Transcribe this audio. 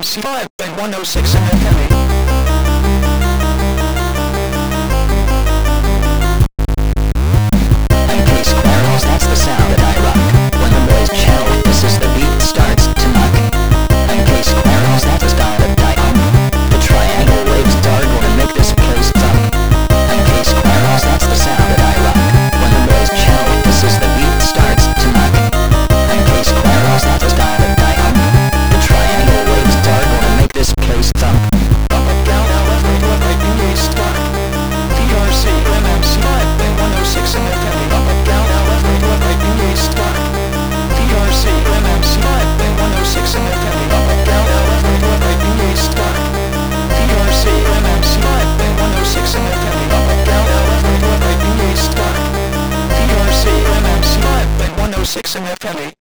MMC 5.106 FM. That's the sound that I rock. When the boys chill, this is the beat starts to knock. MK squares, that's the style that I The triangle waves start gonna make this place thump. MK squares, that's the sound that I rock. When the boys chill, this is the beat starts to knock. MK squares, that's the style that I The triangle waves start gonna make this place thump. Up, down, left, right, BA start. VRC, MMC 5.106 FM. Up, down, left, right, BA start. VRC, MMC 5.106 FM. Up, down, left, right, BA start. VRC, MMC 5.106 FM. Up, down, left, right, BA start. VRC, MMC 5.106 FM.